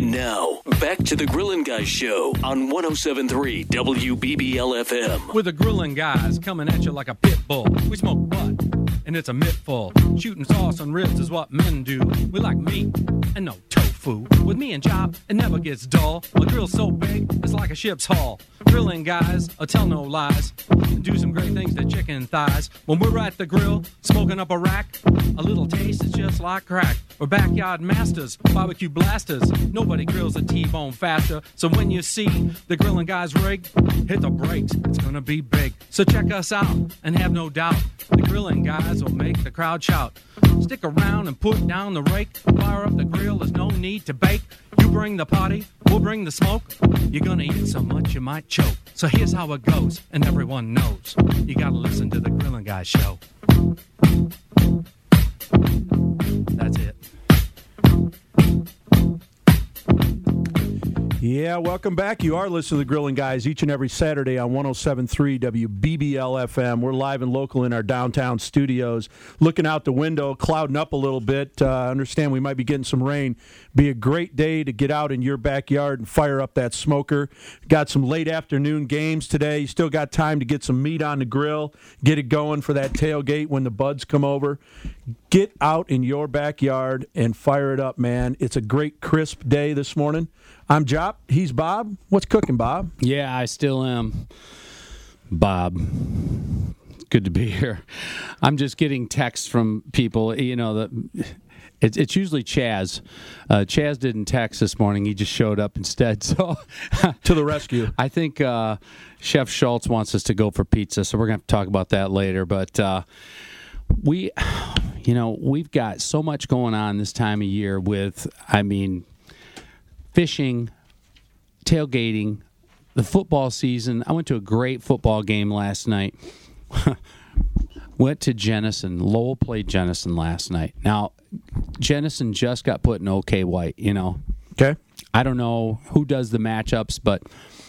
Now, back to the Grillin' Guys Show on 107.3 WBBL-FM. With the Grillin' Guys coming at you like a pit bull. We smoke butt, and it's a mittful. Shooting sauce on ribs is what men do. We like meat and no tofu. With me and Job, it never gets dull. My grill's so big, it's like a ship's hull. Grillin' Guys, tell no lies. Do some great things to chicken thighs. When we're at the grill, smoking up a rack, a little taste is just like crack. We're backyard masters, barbecue blasters. Nobody grills a T-bone faster. So when you see the Grillin' Guys rig, hit the brakes, it's gonna be big. So check us out and have no doubt, the Grillin' Guys will make the crowd shout. Stick around and put down the rake. Fire up the grill, there's no need to bake. You bring the party, we'll bring the smoke. You're gonna eat so much you might choke. So here's how it goes, and everyone knows. You gotta listen to the Grillin' Guys Show. That's it. Yeah, welcome back. You are listening to the Grillin' Guys each and every Saturday on 107.3 WBBL-FM. We're live and local in our downtown studios. Looking out the window, clouding up a little bit. Understand we might be getting some rain. Be a great day to get out in your backyard and fire up that smoker. Got some late afternoon games today. You still got time to get some meat on the grill. Get it going for that tailgate when the buds come over. Get out in your backyard and fire it up, man. It's a great, crisp day this morning. I'm Jop. He's Bob. What's cooking, Bob? Yeah, I still am, Bob. Good to be here. I'm just getting texts from people. You know, it's usually Chaz. Chaz didn't text this morning. He just showed up instead. So to the rescue. I think Chef Schultz wants us to go for pizza, so we're going to have to talk about that later. But we've got so much going on this time of year with, fishing, tailgating, the football season. I went to a great football game last night. Went to Jenison. Lowell played Jenison last night. Now, Jenison just got put in OK White, you know. Okay. I don't know who does the matchups, but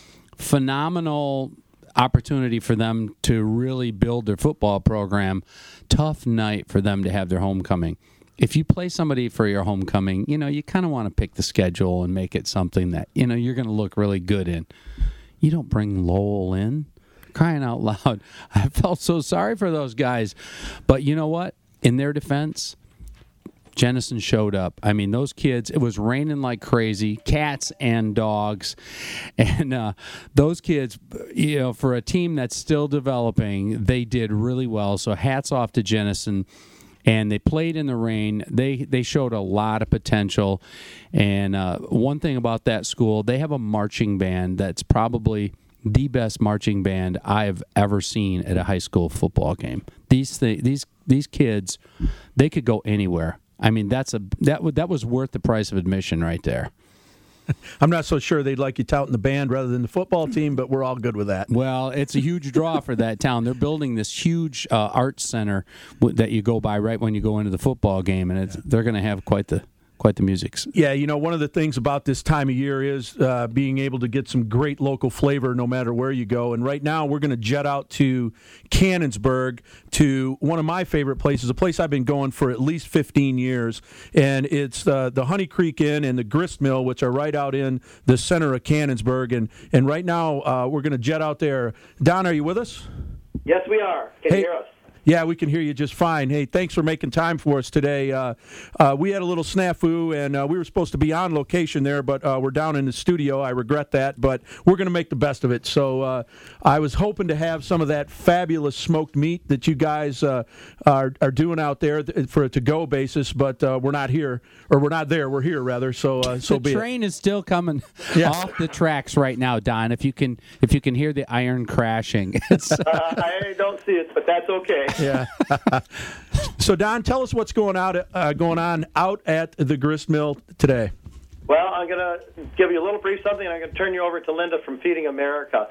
phenomenal opportunity for them to really build their football program. Tough night for them to have their homecoming. If you play somebody for your homecoming, you know, you kind of want to pick the schedule and make it something that, you know, you're going to look really good in. You don't bring Lowell in. Crying out loud. I felt so sorry for those guys. But you know what? In their defense, Jenison showed up. I mean, those kids, it was raining like crazy, cats and dogs. And those kids, you know, for a team that's still developing, they did really well. So hats off to Jenison. And they played in the rain. They showed a lot of potential. And one thing about that school, they have a marching band that's probably the best marching band I have ever seen at a high school football game. These kids, they could go anywhere. I mean, that was worth the price of admission right there. I'm not so sure they'd like you touting the band rather than the football team, but we're all good with that. Well, it's a huge draw for that town. They're building this huge arts center that you go by right when you go into the football game, and they're going to have quite the music. Yeah, you know, one of the things about this time of year is being able to get some great local flavor no matter where you go. And right now we're going to jet out to Cannonsburg, to one of my favorite places, a place I've been going for at least 15 years. And it's the Honey Creek Inn and the Grist Mill, which are right out in the center of Cannonsburg. And right now we're going to jet out there. Don, are you with us? Yes, we are. Can you hear us? Yeah, we can hear you just fine. Hey, thanks for making time for us today. We had a little snafu, and we were supposed to be on location there, but we're down in the studio. I regret that, but we're going to make the best of it. So I was hoping to have some of that fabulous smoked meat that you guys are doing out there for a to-go basis, but we're not here, or we're not there. We're here, rather. So be it. The train is still coming off the tracks right now, Don. If you can hear the iron crashing. I don't see it, but that's okay. Yeah. So, Don, tell us what's going on out at the Grist Mill today. Well, I'm going to give you a little brief something, and I'm going to turn you over to Linda from Feeding America.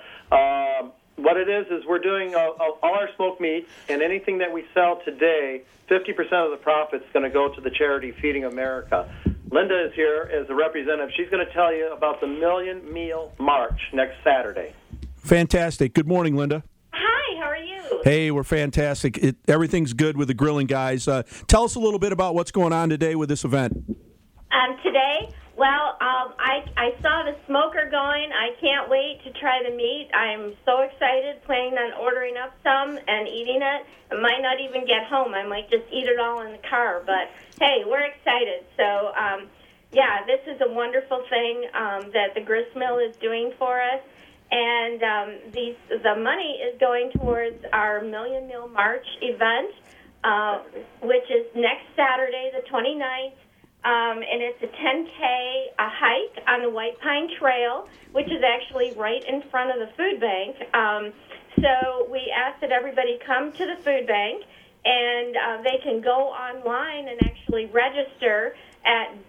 What it is we're doing all our smoked meats, and anything that we sell today, 50% of the profit is going to go to the charity Feeding America. Linda is here as the representative. She's going to tell you about the Million Meal March next Saturday. Fantastic. Good morning, Linda. Hi, how are you? Hey, we're fantastic. Everything's good with the Grilling Guys. Tell us a little bit about what's going on today with this event. Today, Well, I saw the smoker going. I can't wait to try the meat. I'm so excited, planning on ordering up some and eating it. I might not even get home. I might just eat it all in the car. But, hey, we're excited. So, yeah, this is a wonderful thing that the grist mill is doing for us. And the money is going towards our Million Meal March event, which is next Saturday, the 29th. And it's a 10K hike on the White Pine Trail, which is actually right in front of the food bank. So we ask that everybody come to the food bank, and they can go online and actually register at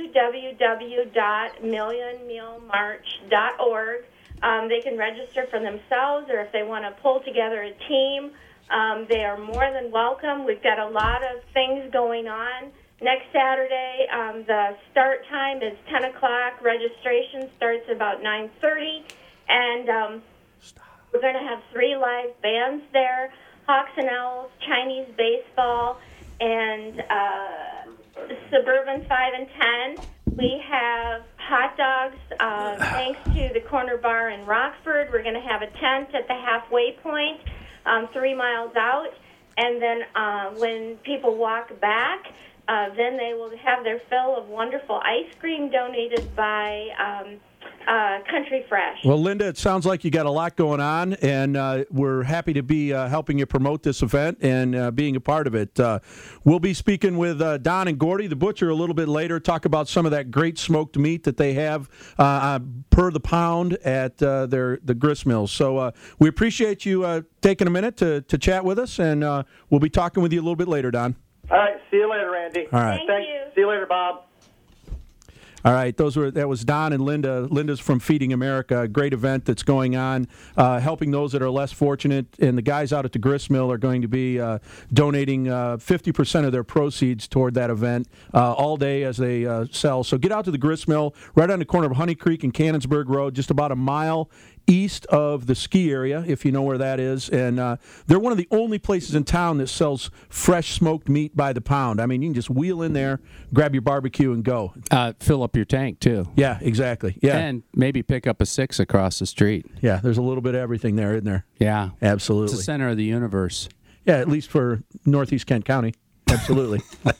www.millionmealmarch.org. They can register for themselves, or if they want to pull together a team, they are more than welcome. We've got a lot of things going on. Next Saturday, the start time is 10 o'clock. Registration starts about 9:30. And we're going to have 3 live bands there, Hawks and Owls, Chinese baseball, and Suburban 5 and 10. We have hot dogs, thanks to the Corner Bar in Rockford. We're going to have a tent at the halfway point, 3 miles out. And then when people walk back, then they will have their fill of wonderful ice cream donated by Country Fresh. Well, Linda, it sounds like you got a lot going on, and we're happy to be helping you promote this event and being a part of it. We'll be speaking with Don and Gordy, the butcher, a little bit later, talk about some of that great smoked meat that they have per the pound at the grist mills. So we appreciate you taking a minute to chat with us, and we'll be talking with you a little bit later, Don. All right. See you later, Randy. All right. Thank you. See you later, Bob. All right, that was Don and Linda. Linda's from Feeding America, a great event that's going on, helping those that are less fortunate. And the guys out at the grist mill are going to be donating 50% of their proceeds toward that event all day as they sell. So get out to the grist mill right on the corner of Honey Creek and Cannonsburg Road, just about a mile east of the ski area, if you know where that is. And they're one of the only places in town that sells fresh smoked meat by the pound. I mean, you can just wheel in there, grab your barbecue, and go. Fill up your tank, too. Yeah, exactly. Yeah. And maybe pick up a 6 across the street. Yeah, there's a little bit of everything there, isn't there? Yeah. Absolutely. It's the center of the universe. Yeah, at least for Northeast Kent County. Absolutely.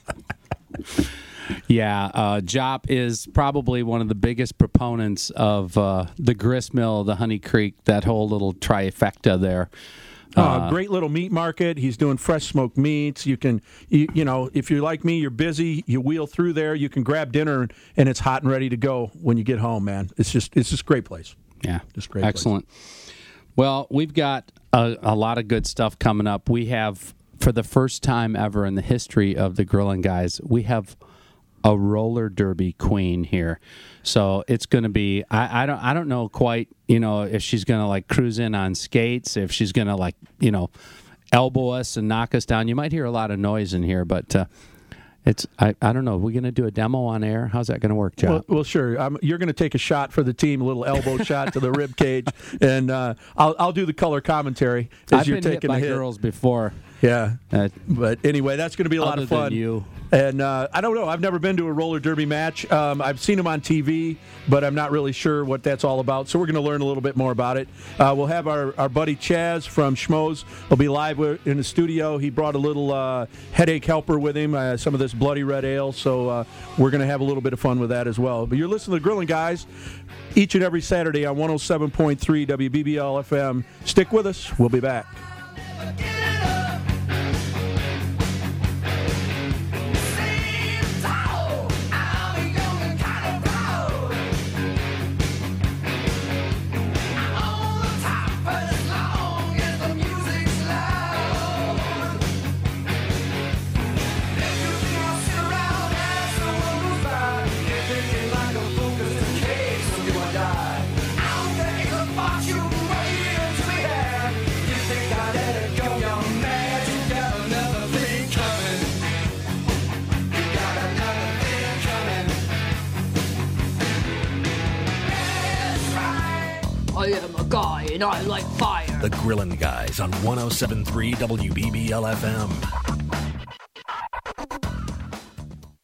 Yeah, Jop is probably one of the biggest proponents of the grist mill, the Honey Creek, that whole little trifecta there. Great little meat market. He's doing fresh smoked meats. You can, you know, if you're like me, you're busy, you wheel through there, you can grab dinner, and it's hot and ready to go when you get home, man. It's just a great place. Yeah, just great. Excellent. Place. Well, we've got a lot of good stuff coming up. We have, for the first time ever in the history of the Grillin' Guys, we have a roller derby queen here. So it's going to be, I don't know quite, you know, if she's going to like cruise in on skates, if she's going to like, you know, elbow us and knock us down. You might hear a lot of noise in here, but it's, I don't know. Are we going to do a demo on air? How's that going to work, John? Well, sure. You're going to take a shot for the team, a little elbow shot to the rib cage, and I'll do the color commentary as I've you're been taking hit by the hit. Girls before. Yeah, but anyway, that's going to be a lot of fun. And I don't know. I've never been to a roller derby match. I've seen them on TV, but I'm not really sure what that's all about. So we're going to learn a little bit more about it. We'll have our buddy Chaz from Schmoes. He'll be live in the studio. He brought a little headache helper with him, some of this Bloody Red Ale. So we're going to have a little bit of fun with that as well. But you're listening to the Grillin' Guys each and every Saturday on 107.3 WBBL FM. Stick with us. We'll be back. I am a guy and I like fire. The Grillin' Guys on 107.3 WBBL FM.